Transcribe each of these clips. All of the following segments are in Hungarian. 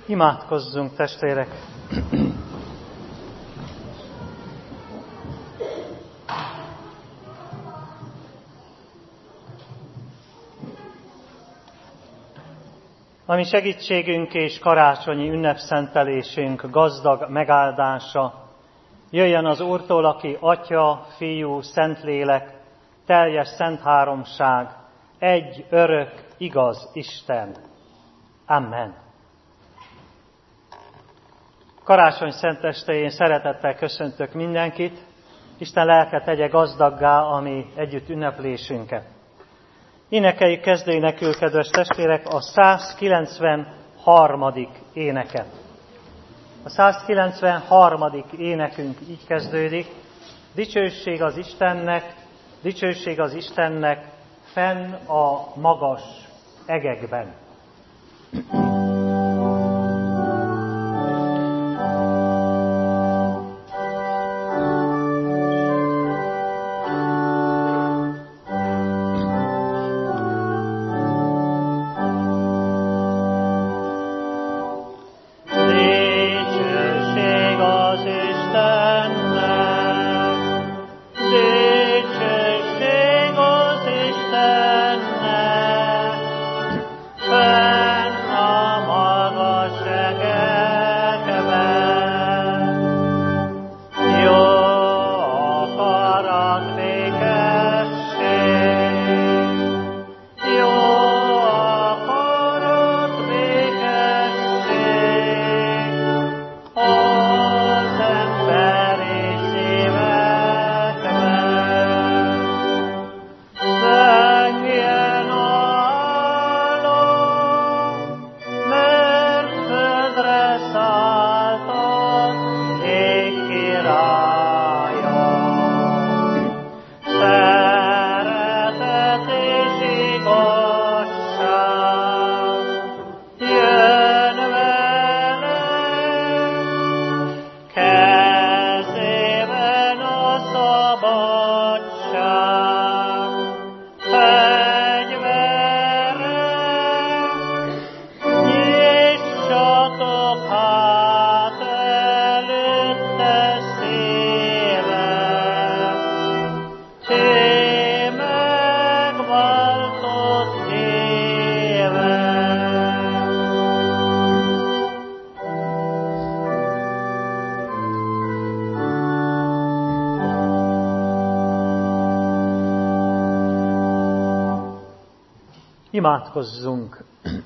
Imádkozzunk, testvérek! Ami segítségünk és karácsonyi ünnepszentelésünk gazdag megáldása, jöjjön az Úrtól, aki Atya, Fiú, Szentlélek, teljes szent háromság, egy örök, igaz Isten. Amen. Karácsony szentestején szeretettel köszöntök mindenkit. Isten lelke tegye gazdaggá a mi együtt ünneplésünket. Énekeljük kezdőénekül, kedves testvérek, a 193. éneket. A 193. énekünk így kezdődik. Dicsőség az Istennek fenn a magas egekben. Imádkozzunk!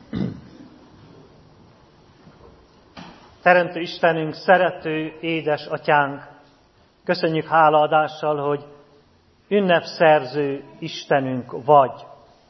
Teremtő Istenünk, szerető édes Atyánk, köszönjük hálaadással, hogy ünnepszerző Istenünk vagy.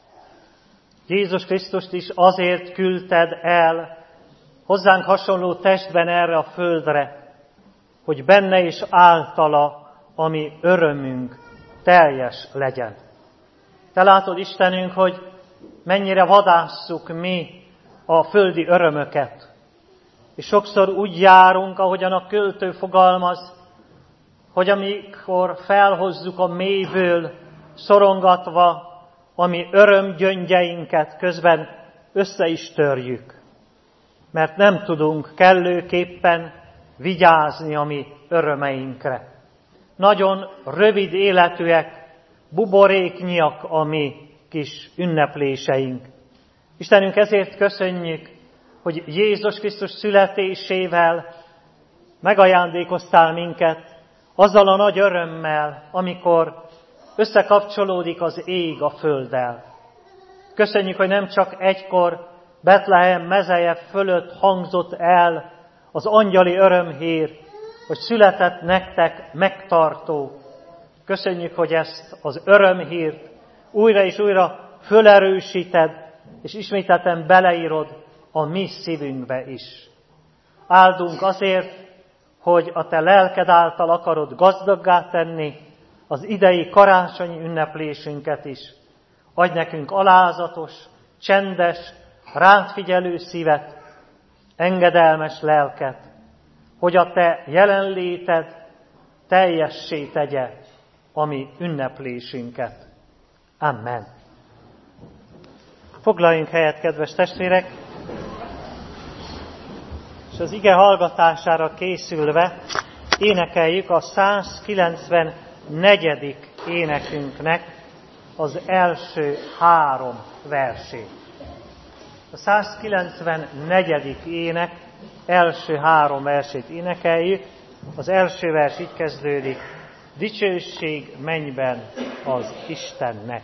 Jézus Krisztust is azért küldted el hozzánk hasonló testben erre a földre, hogy benne és általa a mi örömünk teljes legyen. Te látod, Istenünk, hogy mennyire vadásszuk mi a földi örömöket. És sokszor úgy járunk, ahogyan a költő fogalmaz, hogy amikor felhozzuk a mélyből szorongatva a mi örömgyöngyeinket, közben össze is törjük. Mert nem tudunk kellőképpen vigyázni a mi örömeinkre. Nagyon rövid életűek, buboréknyiak a mi kis ünnepléseink. Istenünk, ezért köszönjük, hogy Jézus Krisztus születésével megajándékoztál minket azzal a nagy örömmel, amikor összekapcsolódik az ég a földdel. Köszönjük, hogy nem csak egykor Betlehem mezeje fölött hangzott el az angyali örömhír, hogy született nektek megtartó. Köszönjük, hogy ezt az örömhírt újra és újra fölerősíted, és ismételten beleírod a mi szívünkbe is. Áldunk azért, hogy a te lelked által akarod gazdaggá tenni az idei karácsonyi ünneplésünket is. Adj nekünk alázatos, csendes, rád figyelő szívet, engedelmes lelket, hogy a te jelenléted teljessé tegye a mi ünneplésünket. Amen. Foglaljunk helyet, kedves testvérek! és az ige hallgatására készülve énekeljük a 194. énekünknek az első 3 versét. A 194. ének első 3 versét énekeljük. Az első vers így kezdődik: dicsőség mennyben az Istennek.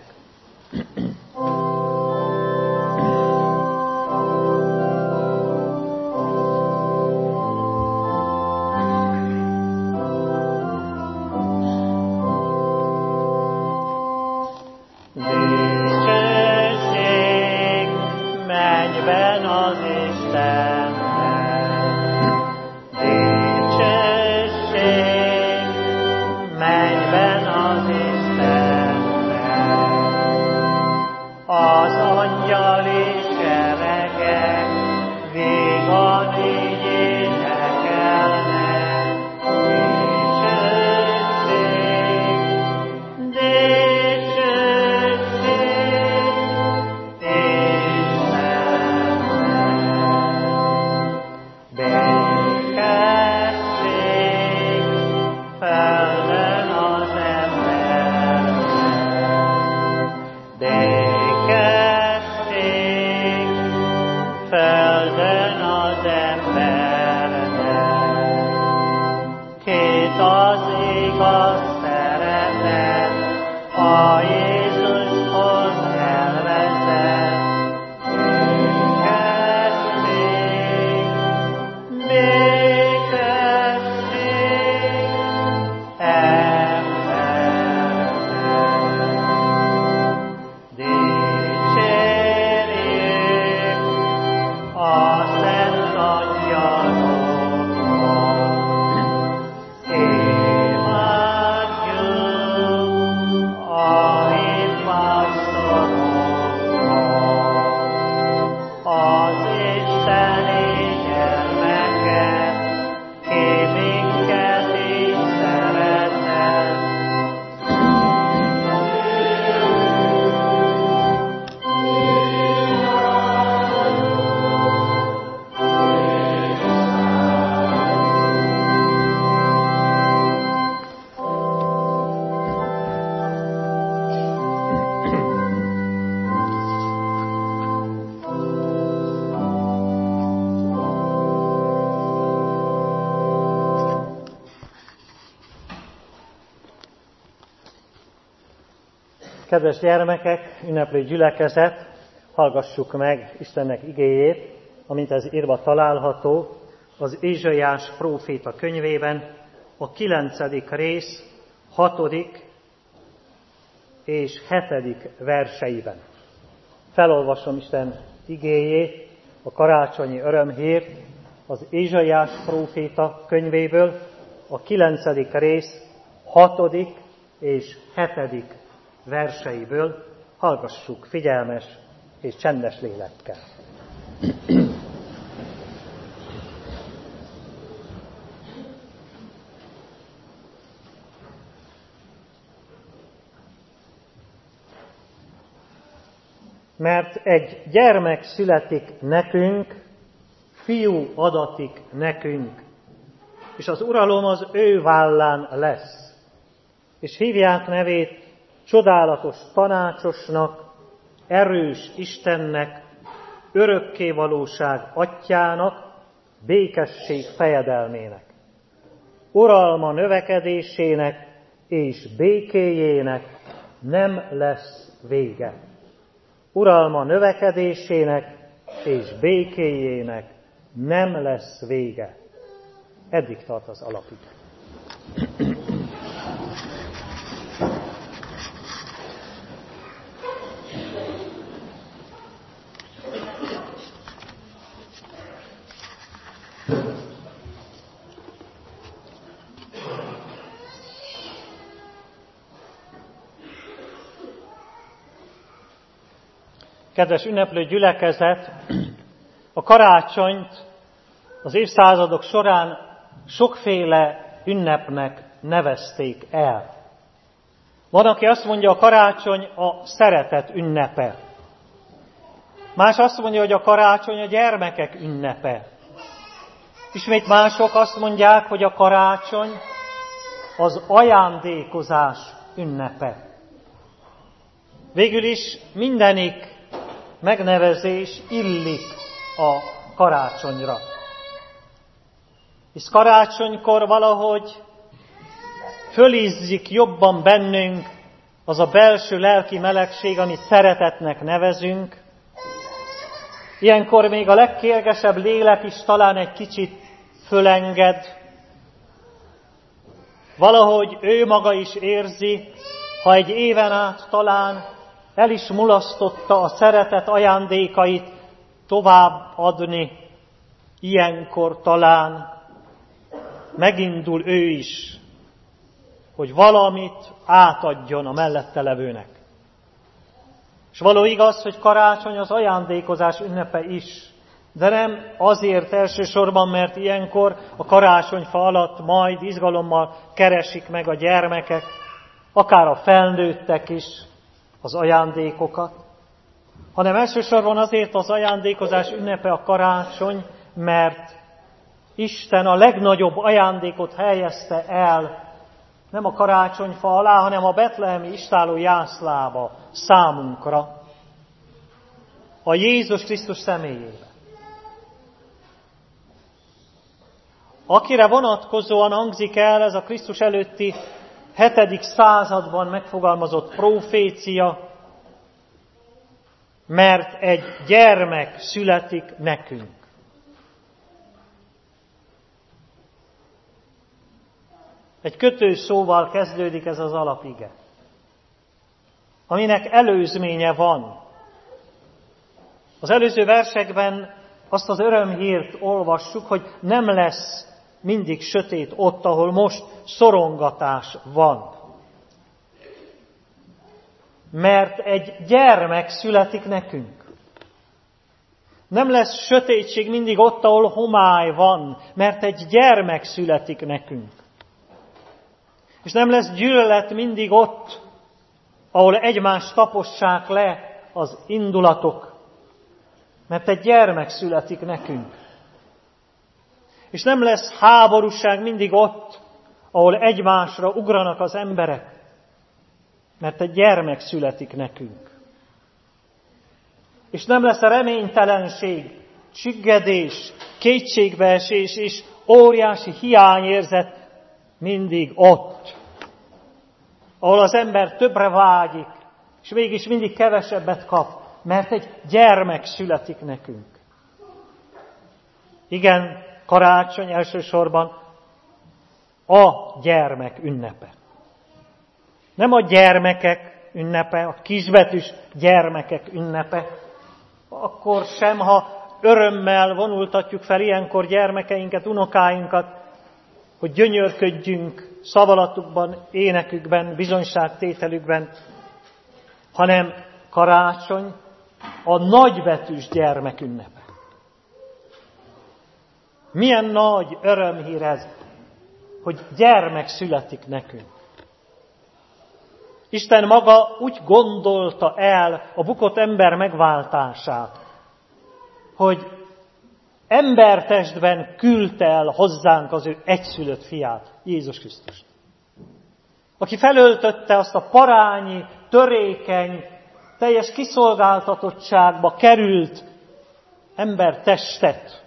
Kedves gyermekek, ünneplő gyülekezet, hallgassuk meg Istennek igéjét, amint ez írva található az Ézsaiás próféta könyvében, a 9. rész 6. és 7. verseiben. Felolvasom Isten igéjét, a karácsonyi örömhírt az Ézsaiás próféta könyvéből, a 9. rész 6. és 7. verseiből. Hallgassuk figyelmes és csendes lélekkel. Mert egy gyermek születik nekünk, fiú adatik nekünk, és az uralom az ő vállán lesz, és hívják nevét csodálatos tanácsosnak, erős Istennek, örökkévalóság atyjának, békesség fejedelmének. Uralma növekedésének és békéjének nem lesz vége. Uralma növekedésének és békéjének nem lesz vége. Eddig tart az alapig. Kedves ünneplő gyülekezet, a karácsonyt az évszázadok során sokféle ünnepnek nevezték el. Van, aki azt mondja, a karácsony a szeretet ünnepe. Más azt mondja, hogy a karácsony a gyermekek ünnepe. Ismét mások azt mondják, hogy a karácsony az ajándékozás ünnepe. Végül is mindenik megnevezés illik a karácsonyra. Hisz karácsonykor valahogy fölizzik jobban bennünk az a belső lelki melegség, amit szeretetnek nevezünk. Ilyenkor még a legkérgesebb lélek is talán egy kicsit fölenged. Valahogy ő maga is érzi, ha egy éven át talán el is mulasztotta a szeretet ajándékait tovább adni, ilyenkor talán megindul ő is, hogy valamit átadjon a mellette levőnek. És való igaz, hogy karácsony az ajándékozás ünnepe is, de nem azért elsősorban, mert ilyenkor a karácsonyfa alatt majd izgalommal keresik meg a gyermekek, akár a felnőttek is az ajándékokat, hanem elsősorban azért az ajándékozás ünnepe a karácsony, mert Isten a legnagyobb ajándékot helyezte el nem a karácsonyfa alá, hanem a betlehemi istálló jászlába számunkra, a Jézus Krisztus személyébe. Akire vonatkozóan hangzik el ez a Krisztus előtti 7. században megfogalmazott profécia, mert egy gyermek születik nekünk. Egy kötőszóval kezdődik ez az alapige, aminek előzménye van. Az előző versekben azt az örömhírt olvassuk, hogy nem lesz mindig sötét ott, ahol most szorongatás van. Mert egy gyermek születik nekünk. Nem lesz sötétség mindig ott, ahol homály van, mert egy gyermek születik nekünk. És nem lesz gyűlölet mindig ott, ahol egymást tapossák le az indulatok, mert egy gyermek születik nekünk. És nem lesz háborúság mindig ott, ahol egymásra ugranak az emberek, mert egy gyermek születik nekünk. És nem lesz reménytelenség, csüggedés, kétségbeesés és óriási hiányérzet mindig ott, ahol az ember többre vágyik, és mégis mindig kevesebbet kap, mert egy gyermek születik nekünk. Igen, karácsony elsősorban a gyermek ünnepe. Nem a gyermekek ünnepe, a kisbetűs gyermekek ünnepe, akkor sem, ha örömmel vonultatjuk fel ilyenkor gyermekeinket, unokáinkat, hogy gyönyörködjünk szavalatukban, énekükben, bizonyságtételükben, hanem karácsony a nagybetűs gyermek ünnepe. Milyen nagy örömhír ez, hogy gyermek születik nekünk. Isten maga úgy gondolta el a bukott ember megváltását, hogy embertestben küldte el hozzánk az ő egyszülött fiát, Jézus Krisztust. Aki felöltötte azt a parányi, törékeny, teljes kiszolgáltatottságba került embertestet,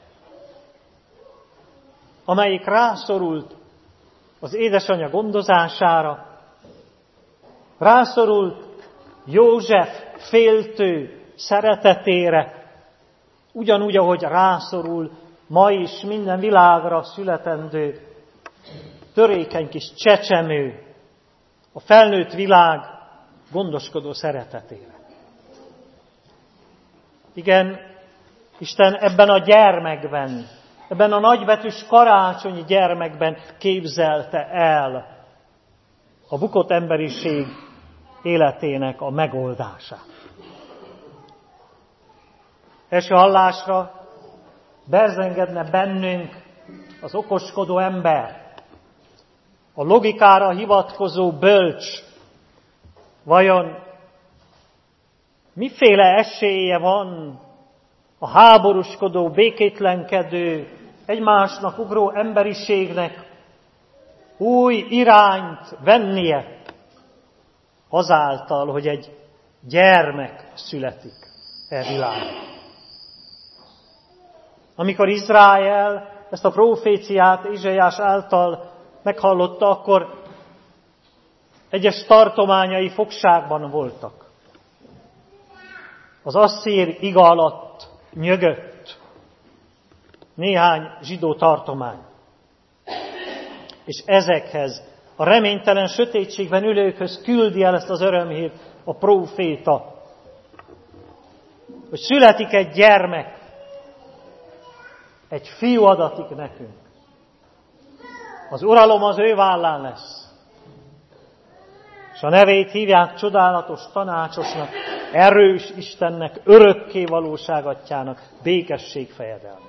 amelyik rászorult az édesanyja gondozására, rászorult József féltő szeretetére, ugyanúgy, ahogy rászorul ma is minden világra születendő törékeny kis csecsemő a felnőtt világ gondoskodó szeretetére. Igen, Isten ebben a gyermekben, ebben a nagybetűs karácsonyi gyermekben képzelte el a bukott emberiség életének a megoldását. Első hallásra berzengedne bennünk az okoskodó ember, a logikára hivatkozó bölcs. Vajon miféle esélye van a háborúskodó, békétlenkedő egymásnak ugró emberiségnek új irányt vennie azáltal, hogy egy gyermek születik világon. Amikor Izrael ezt a proféciát Ézsaiás által meghallotta, akkor egyes tartományai fogságban voltak. Az asszír iga alatt nyögött néhány zsidó tartomány. És ezekhez a reménytelen sötétségben ülőkhöz küldi el ezt az örömhírt a próféta, hogy születik egy gyermek, egy fiú adatik nekünk. Az uralom az ő vállán lesz. És a nevét hívják csodálatos tanácsosnak, erős Istennek, örökké valóságatjának, békesség fejedelme.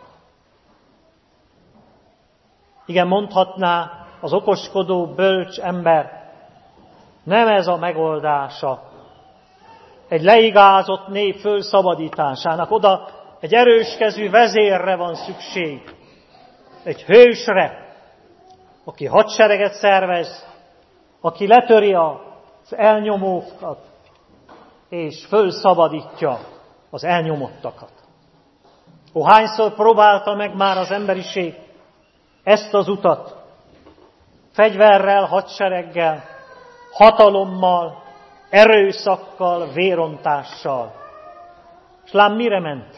Igen, mondhatná az okoskodó, bölcs ember, nem ez a megoldása egy leigázott nép fölszabadításának. Oda egy erőskezű vezérre van szükség, egy hősre, aki hadsereget szervez, aki letöri az elnyomókat, és fölszabadítja az elnyomottakat. Hányszor próbálta meg már az emberiség ezt az utat, fegyverrel, hadsereggel, hatalommal, erőszakkal, vérontással. És lám mire ment?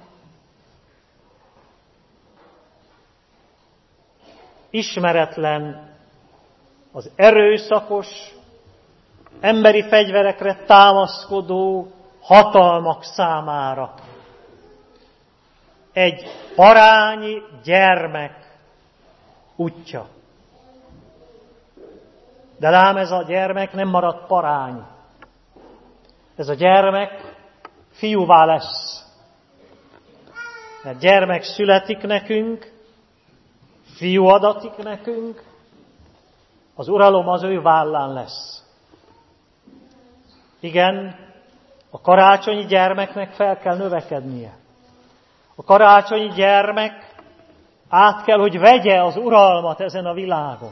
Ismeretlen, az erőszakos, emberi fegyverekre támaszkodó hatalmak számára. Egy parányi gyermek útja. De lám ez a gyermek nem marad parány. Ez a gyermek fiúvá lesz. Mert gyermek születik nekünk, fiú adatik nekünk, az uralom az ő vállán lesz. Igen, a karácsonyi gyermeknek fel kell növekednie. A karácsonyi gyermek át kell, hogy vegye az uralmat ezen a világon.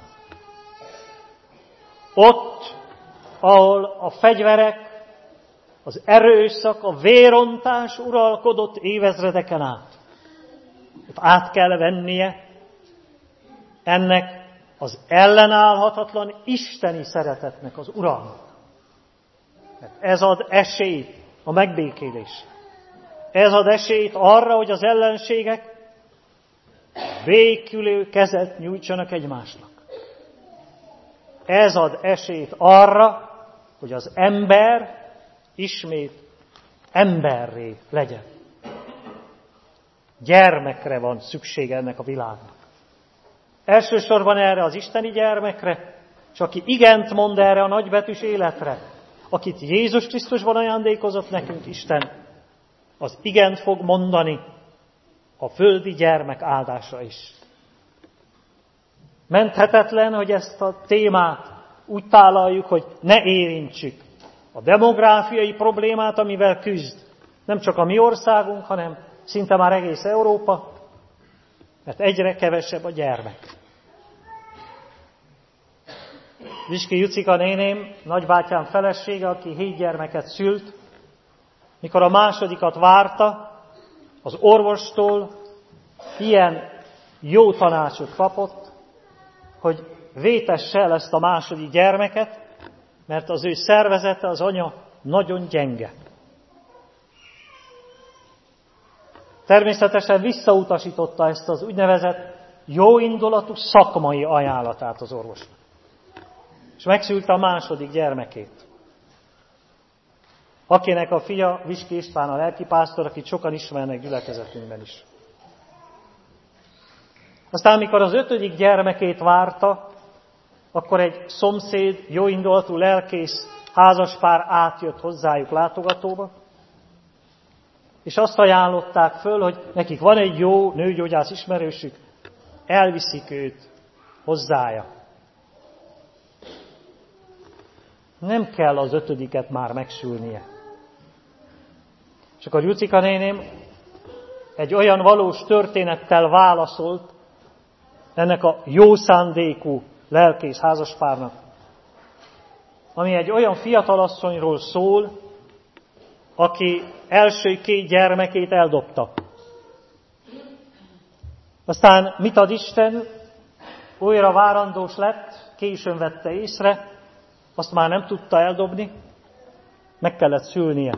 Ott, ahol a fegyverek, az erőszak, a vérontás uralkodott évezredeken át. Ott át kell vennie ennek az ellenállhatatlan isteni szeretetnek az uralmat. Mert ez ad esélyt a megbékélésre. Ez ad esélyt arra, hogy az ellenségek békülő kezet nyújtsanak egymásnak. Ez ad esélyt arra, hogy az ember ismét emberré legyen. Gyermekre van szüksége ennek a világnak. Elsősorban erre az isteni gyermekre, és aki igent mond erre a nagybetűs életre, akit Jézus Krisztusban ajándékozott nekünk Isten, az igent fog mondani a földi gyermek áldása is. Menthetetlen, hogy ezt a témát úgy tálaljuk, hogy ne érintsük a demográfiai problémát, amivel küzd nem csak a mi országunk, hanem szinte már egész Európa, mert egyre kevesebb a gyermek. Viski Jucika néném, nagybátyám felesége, aki 7 gyermeket szült, mikor a másodikat várta, az orvostól ilyen jó tanácsot kapott, hogy vétesse el ezt a második gyermeket, mert az ő szervezete, az anya nagyon gyenge. Természetesen visszautasította ezt az úgynevezett jóindulatú szakmai ajánlatát az orvosnak. És megszülte a második gyermekét. Akinek a fia Viski István a lelkipásztor, akit sokan ismernek gyülekezetünkben is. Aztán, amikor az 5. gyermekét várta, akkor egy szomszéd, jóindulatú lelkész házaspár átjött hozzájuk látogatóba, és azt ajánlották föl, hogy nekik van egy jó nőgyógyász ismerősük, elviszik őt hozzája. Nem kell az 5. már megsülnie. És akkor Jucika néném egy olyan valós történettel válaszolt ennek a jó szándékú lelkész házaspárnak, ami egy olyan fiatalasszonyról szól, aki első 2 gyermekét eldobta. Aztán mit ad Isten? Újra várandós lett, későn vette észre, azt már nem tudta eldobni, meg kellett szülnie.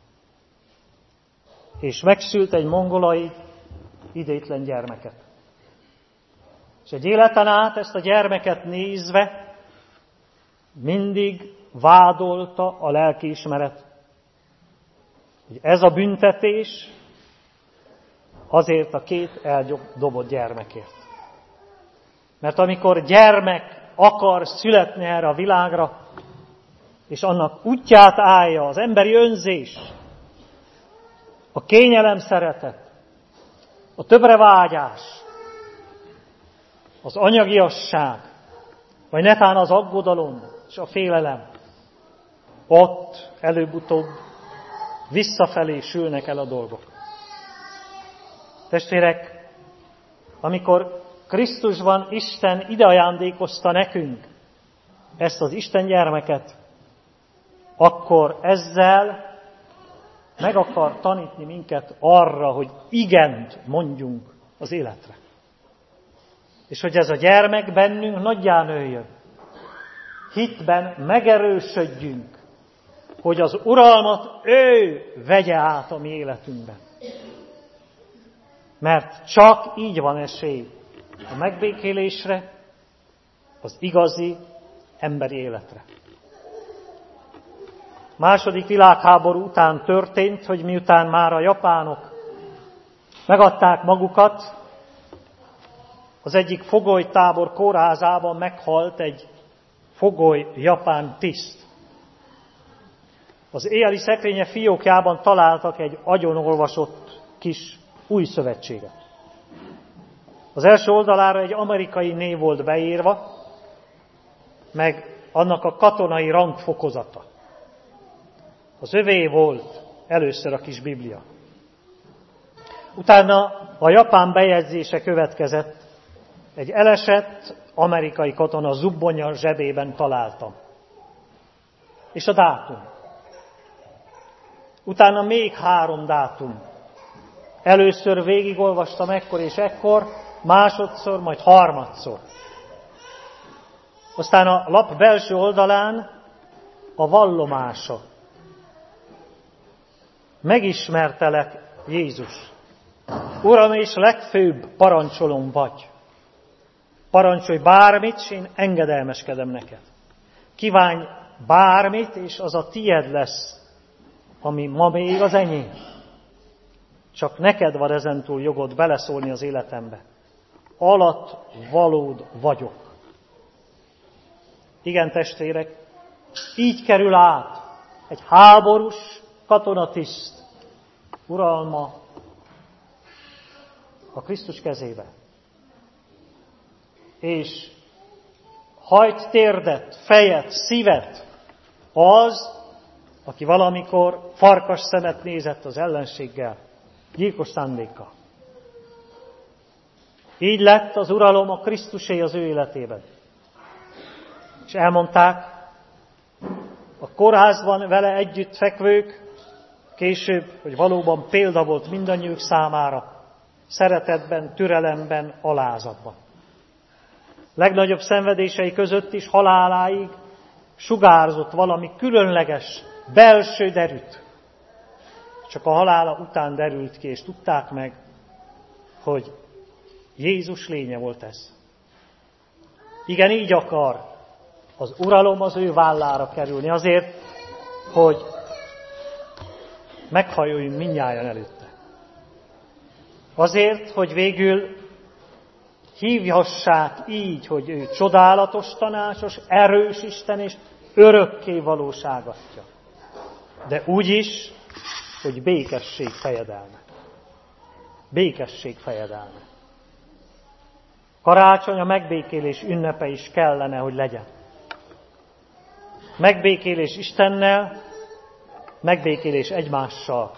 És megszült egy mongolai idétlen gyermeket. És egy életen át ezt a gyermeket nézve mindig vádolta a lelkiismeret, hogy ez a büntetés azért a 2 eldobott gyermekért. Mert amikor gyermek akar születni erre a világra, és annak útját állja az emberi önzés, a kényelem szeretet, a többre vágyás, az anyagiasság, vagy netán az aggodalom és a félelem, ott előbb-utóbb visszafelé sülnek el a dolgok. Testvérek, amikor Krisztusban Isten ide ajándékozta nekünk ezt az Isten gyermeket, akkor ezzel meg akar tanítni minket arra, hogy igent mondjunk az életre. És hogy ez a gyermek bennünk nagyján nőjön. Hitben megerősödjünk, hogy az uralmat ő vegye át a mi életünkben. Mert csak így van esély a megbékélésre, az igazi emberi életre. Második világháború után történt, hogy miután már a japánok megadták magukat, az egyik fogolytábor kórházában meghalt egy fogoly japán tiszt. Az éjjeli szekrénye fiókjában találtak egy agyonolvasott kis új szövetséget. Az első oldalára egy amerikai név volt beírva, meg annak a katonai rangfokozata. Az övé volt először a kis Biblia. Utána a japán bejegyzése következett, egy elesett amerikai katona zubbonya zsebében találtam. És a dátum. Utána még 3 dátum. Először végigolvastam ekkor és ekkor, másodszor, majd harmadszor. Aztán a lap belső oldalán a vallomása. Megismertelek, Jézus. Uram és legfőbb parancsolom vagy. Parancsolj bármit, és én engedelmeskedem neked. Kívánj bármit, és az a tied lesz, ami ma még az enyém. Csak neked van ezentúl jogod beleszólni az életembe. Alatt valód vagyok. Igen, testvérek, így kerül át egy háborús katonatiszt uralma a Krisztus kezébe. És hajt térdet, fejet, szívet az, aki valamikor farkas szemet nézett az ellenséggel, gyilkos szándékkal. Így lett az uralom a Krisztusé az ő életében. És elmondták, a kórházban vele együtt fekvők, később, hogy valóban példa volt mindannyiuk számára, szeretetben, türelemben, alázatban. Legnagyobb szenvedései között is haláláig sugárzott valami különleges, belső derűt. Csak a halála után derült ki, és tudták meg, hogy Jézus lénye volt ez. Igen, így akar az uralom az ő vállára kerülni, azért, hogy meghajoljunk mindnyájan előtte. Azért, hogy végül hívhassák így, hogy ő csodálatos tanácsos, erős Isten és örökké valóságatja. De úgy is, hogy békesség fejedelme. Békesség fejedelme. Karácsony a megbékélés ünnepe is kellene, hogy legyen. Megbékélés Istennel, megbékélés egymással.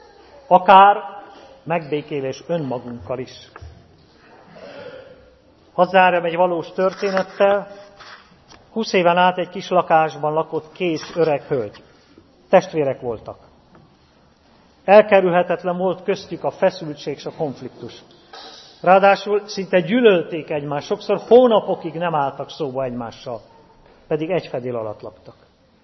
Akár megbékélés önmagunkkal is. Hadd zárjam egy valós történettel. 20 éven át egy kis lakásban lakott 2 öreg hölgy. Testvérek voltak. Elkerülhetetlen volt köztük a feszültség és a konfliktus. Ráadásul szinte gyűlölték egymást, sokszor hónapokig nem álltak szóba egymással, pedig egy fedél alatt laktak.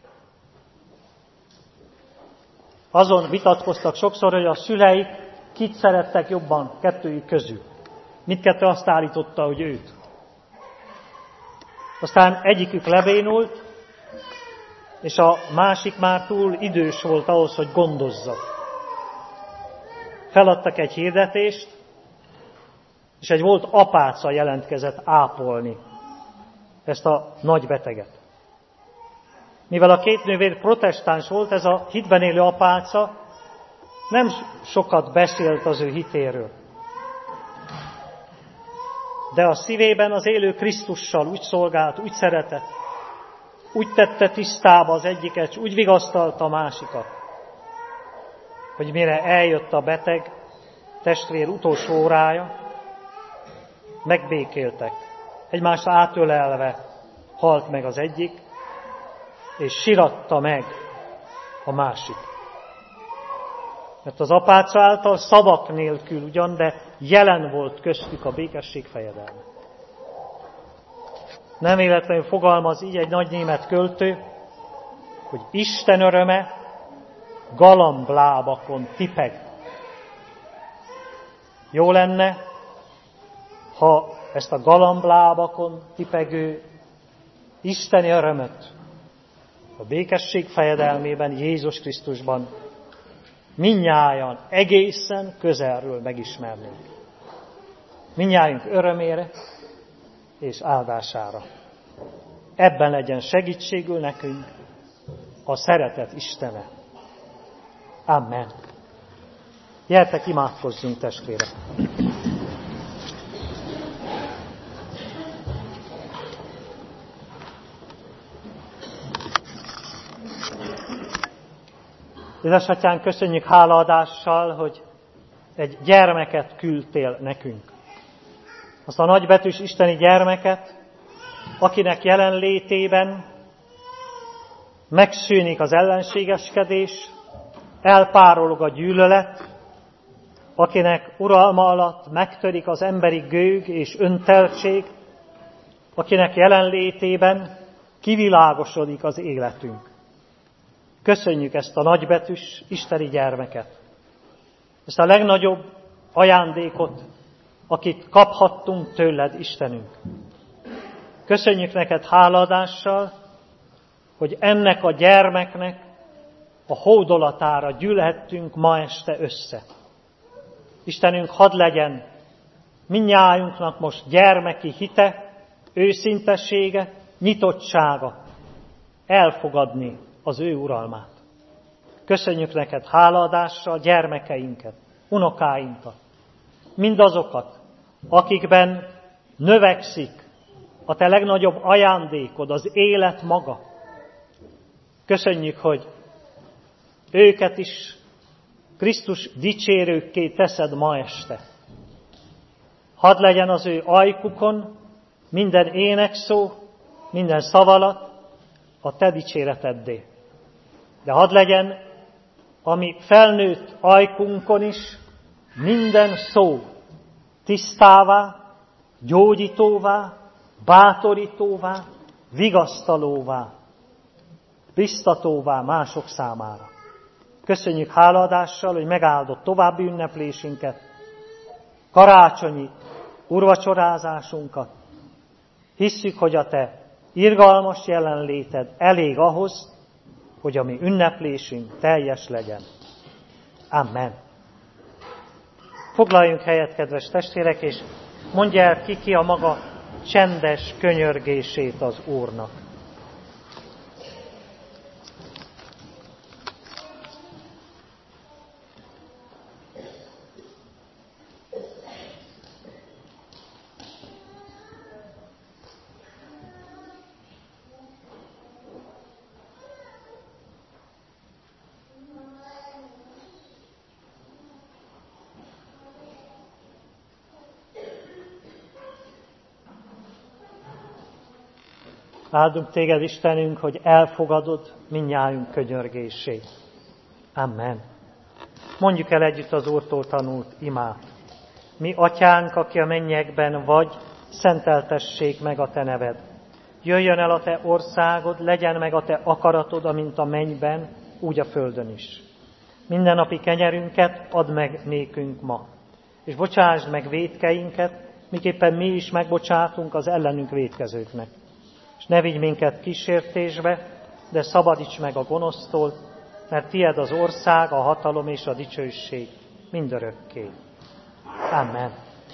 Azon vitatkoztak sokszor, hogy a szüleik kit szerettek jobban kettőjük közül. Mindkettő azt állította, hogy őt. Aztán egyikük lebénult, és a másik már túl idős volt ahhoz, hogy gondozza. Feladtak egy hirdetést, és egy volt apáca jelentkezett ápolni ezt a nagy beteget. Mivel a 2 nővér protestáns volt, ez a hitben élő apáca nem sokat beszélt az ő hitéről. De a szívében az élő Krisztussal úgy szolgált, úgy szeretett, úgy tette tisztába az egyiket, úgy vigasztalta a másikat, hogy mire eljött a beteg testvér utolsó órája, megbékéltek. Egymást átölelve halt meg az egyik, és siratta meg a másik. Mert az apáca által szavak nélkül ugyan, de jelen volt köztük a békesség fejedelme. Nem véletlenül fogalmaz így egy nagy német költő, hogy Isten öröme galamblábakon tipeg. Jó lenne, ha ezt a galamblábakon tipegő isteni örömöt a békesség fejedelmében, Jézus Krisztusban mindnyájan egészen közelről megismernénk. Mindnyájunk örömére és áldására. Ebben legyen segítségül nekünk a szeretet Istene. Amen. Gyertek, imádkozzunk, testvérek! Édesatyánk, köszönjük hálaadással, hogy egy gyermeket küldtél nekünk. Azt a nagybetűs isteni gyermeket, akinek jelenlétében megszűnik az ellenségeskedés, elpárolog a gyűlölet, akinek uralma alatt megtörik az emberi gőg és önteltség, akinek jelenlétében kivilágosodik az életünk. Köszönjük ezt a nagybetűs isteni gyermeket, ezt a legnagyobb ajándékot, akit kaphattunk tőled, Istenünk. Köszönjük neked hálaadással, hogy ennek a gyermeknek a hódolatára gyűlhettünk ma este össze. Istenünk, hadd legyen mindnyájunknak most gyermeki hite, őszintessége, nyitottsága elfogadni az ő uralmát. Köszönjük neked hálaadással gyermekeinket, unokáinkat, mindazokat, akikben növekszik a te legnagyobb ajándékod, az élet maga. Köszönjük, hogy őket is Krisztus dicsérőkké teszed ma este. Hadd legyen az ő ajkukon minden énekszó, minden szavalat a te dicséreteddé. De hadd legyen a mi felnőtt ajkunkon is minden szó tisztává, gyógyítóvá, bátorítóvá, vigasztalóvá, biztatóvá mások számára. Köszönjük hálaadással, hogy megáldott további ünneplésünket, karácsonyi urvacsorázásunkat. Hisszük, hogy a te irgalmas jelenléted elég ahhoz, hogy a mi ünneplésünk teljes legyen. Amen. Foglaljunk helyet, kedves testvérek, és mondja el ki a maga csendes könyörgését az Úrnak. Áldunk téged, Istenünk, hogy elfogadod mindnyájunk könyörgését. Amen. Mondjuk el együtt az Úrtól tanult imát. Mi atyánk, aki a mennyekben vagy, szenteltessék meg a te neved. Jöjjön el a te országod, legyen meg a te akaratod, amint a mennyben, úgy a földön is. Mindennapi kenyerünket add meg nékünk ma, és bocsásd meg vétkeinket, miképpen mi is megbocsátunk az ellenünk vétkezőknek. És ne vigy minket kísértésbe, de szabadíts meg a gonosztól, mert tied az ország, a hatalom és a dicsőség mindörökké. Amen.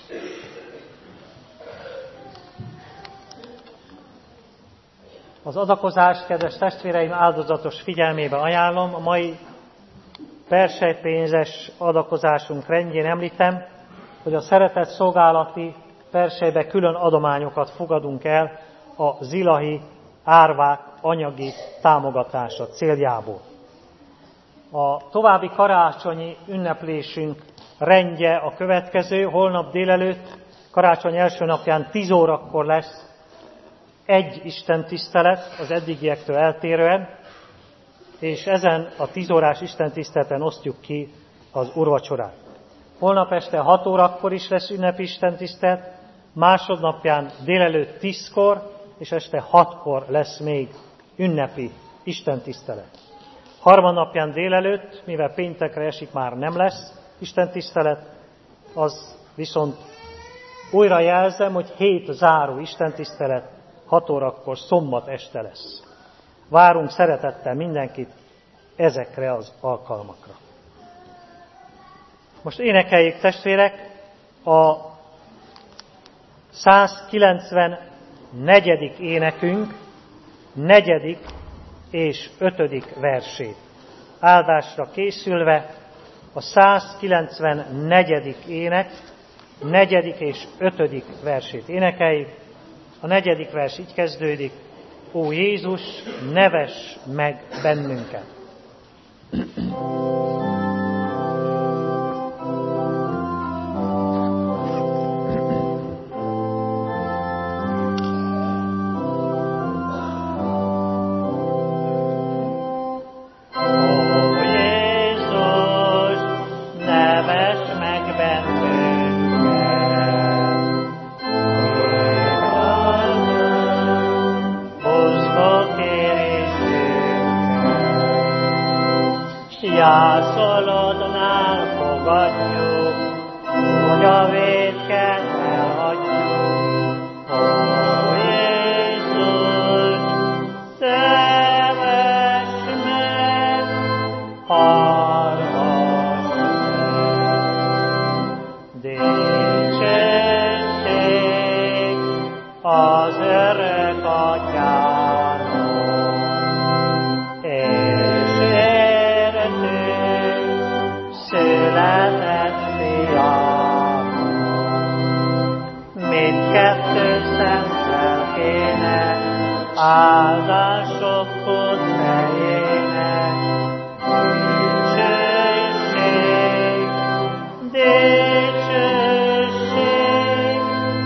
Az adakozást, kedves testvéreim, áldozatos figyelmébe ajánlom. A mai persejpénzes adakozásunk rendjén említem, hogy a szeretett szolgálati persejbe külön adományokat fogadunk el a zilahi árvák anyagi támogatása céljából. A további karácsonyi ünneplésünk rendje a következő. Holnap délelőtt, karácsony első napján 10 órakor lesz egy istentisztelet az eddigiektől eltérően, és ezen a 10 órás istentiszteleten osztjuk ki az úrvacsorát. Holnap este 6 órakor is lesz ünnepi istentisztelet, másodnapján délelőtt 10-kor, és este 6-kor lesz még ünnepi istentisztelet. Harmadnapján délelőtt, mivel péntekre esik, már nem lesz istentisztelet, az viszont újra jelzem, hogy 7 záró istentisztelet 6 órakor szombat este lesz. Várunk szeretettel mindenkit ezekre az alkalmakra. Most énekeljük, testvérek, a 194. énekünk 4. és 5. versét. Áldásra készülve a 194. ének 4. és 5. versét énekeljük. A 4. vers így kezdődik: Ó Jézus, nevess meg bennünket! Jászolodnál fogadjuk, hogy a vétket elhagyjuk. Ó Jézus, szeress meg, hallgass meg. Dicsőség az örök Atyának, és született fiának. Mindkettő szent lelkének, áldások fejének. Dicsőség, dicsőség,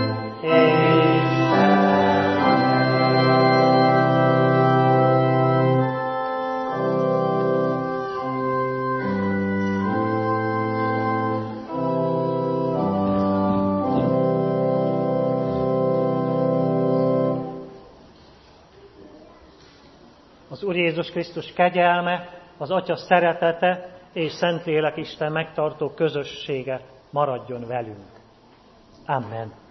Az Úr Jézus Krisztus kegyelme, az Atya szeretete és Szentlélek Isten megtartó közössége maradjon velünk. Amen.